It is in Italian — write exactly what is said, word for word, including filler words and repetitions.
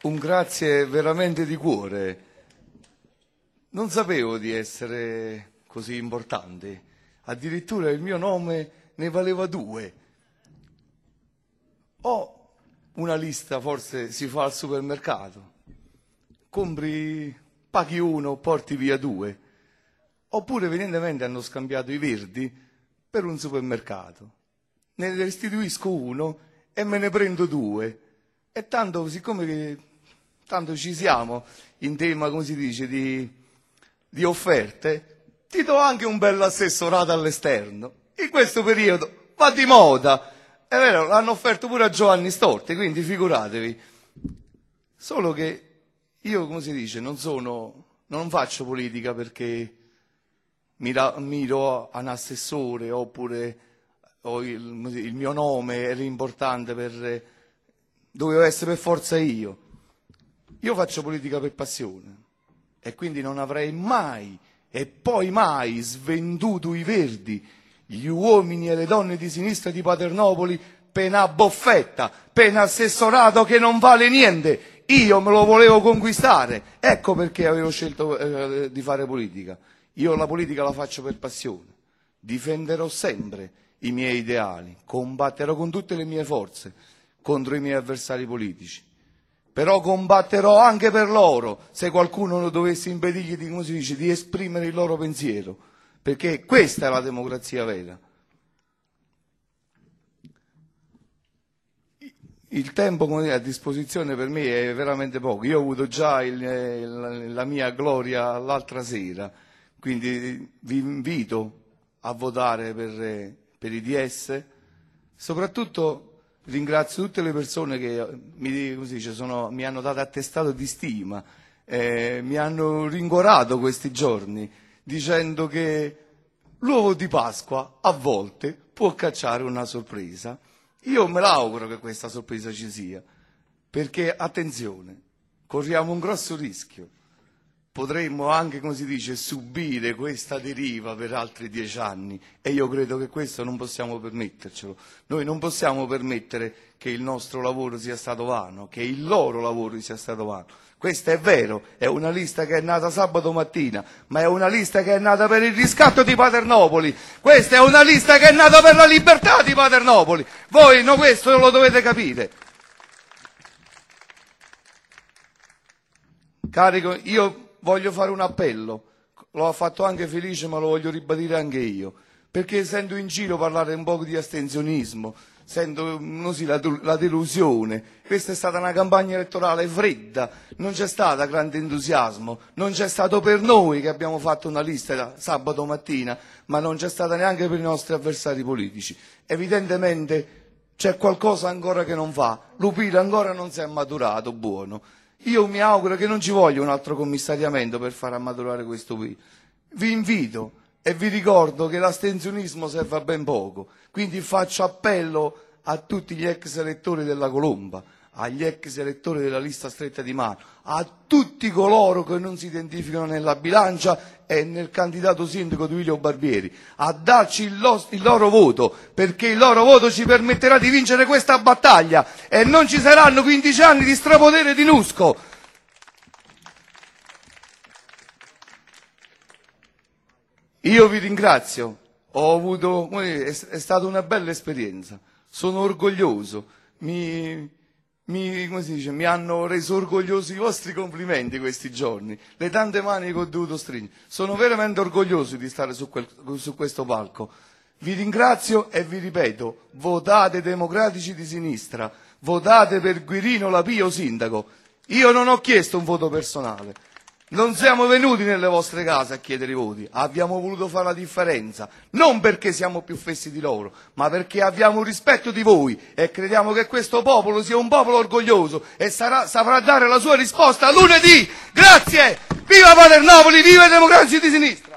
Un grazie veramente di cuore. Non sapevo di essere così importante. Addirittura il mio nome ne valeva due. O una lista forse si fa al supermercato. Compri, paghi uno, porti via due. Oppure evidentemente hanno scambiato i verdi per un supermercato. Ne restituisco uno e me ne prendo due. E tanto, siccome che, tanto ci siamo in tema, come si dice, di, di offerte, ti do anche un bel assessorato all'esterno. In questo periodo va di moda. È vero, l'hanno offerto pure a Giovanni Storti, quindi figuratevi. Solo che io, come si dice, non sono, non faccio politica perché mira, miro a un assessore oppure o il, il mio nome era importante per, dovevo essere per forza io. Io faccio politica per passione e quindi non avrei mai e poi mai svenduto i verdi, gli uomini e le donne di sinistra di Paternopoli per una boffetta, per un assessorato che non vale niente. Io me lo volevo conquistare, ecco perché avevo scelto eh, di fare politica. Io la politica la faccio per passione, difenderò sempre i miei ideali, combatterò con tutte le mie forze contro i miei avversari politici, però combatterò anche per loro se qualcuno dovesse impedirgli di, come si dice, di esprimere il loro pensiero, perché questa è la democrazia vera. Il tempo a disposizione per me è veramente poco. Io ho avuto già il, il, la mia gloria l'altra sera, quindi vi invito a votare per, per i D S. Soprattutto ringrazio tutte le persone che mi, come si dice, sono, mi hanno dato attestato di stima, eh, mi hanno rincuorato questi giorni dicendo che l'uovo di Pasqua a volte può cacciare una sorpresa. Io me l'auguro che questa sorpresa ci sia, perché, attenzione, corriamo un grosso rischio. Potremmo anche, come si dice, subire questa deriva per altri dieci anni e io credo che questo non possiamo permettercelo. Noi non possiamo permettere che il nostro lavoro sia stato vano, che il loro lavoro sia stato vano. Questo è vero, è una lista che è nata sabato mattina, ma è una lista che è nata per il riscatto di Paternopoli. Questa è una lista che è nata per la libertà di Paternopoli. Voi no, questo lo dovete capire. Carico, io voglio fare un appello, l'ho fatto anche Felice ma lo voglio ribadire anche io, perché sento in giro parlare un po' di astensionismo, sento così, la, la delusione. Questa è stata una campagna elettorale fredda, non c'è stato grande entusiasmo, non c'è stato per noi che abbiamo fatto una lista sabato mattina, ma non c'è stata neanche per i nostri avversari politici. Evidentemente c'è qualcosa ancora che non va, l'Upira ancora non si è maturato buono. Io mi auguro che non ci voglia un altro commissariamento per far maturare questo qui. Vi invito e vi ricordo che l'astensionismo serve a ben poco, quindi faccio appello a tutti gli ex elettori della Colomba, agli ex elettori della lista stretta di mano, a tutti coloro che non si identificano nella bilancia e nel candidato sindaco Duilio Barbieri, a darci il, lo, il loro voto, perché il loro voto ci permetterà di vincere questa battaglia e non ci saranno quindici anni di strapotere di Nusco. Io vi ringrazio, ho avuto, è stata una bella esperienza, sono orgoglioso, mi, mi, come si dice, mi hanno reso orgoglioso i vostri complimenti questi giorni, le tante mani che ho dovuto stringere, sono veramente orgoglioso di stare su, quel, su questo palco. Vi ringrazio e vi ripeto, votate Democratici di Sinistra, votate per Guirino Lapio sindaco. Io non ho chiesto un voto personale. Non siamo venuti nelle vostre case a chiedere i voti, abbiamo voluto fare la differenza, non perché siamo più fessi di loro, ma perché abbiamo rispetto di voi e crediamo che questo popolo sia un popolo orgoglioso e sarà, saprà dare la sua risposta lunedì. Grazie! Viva Paternopoli, viva i Democratici di Sinistra!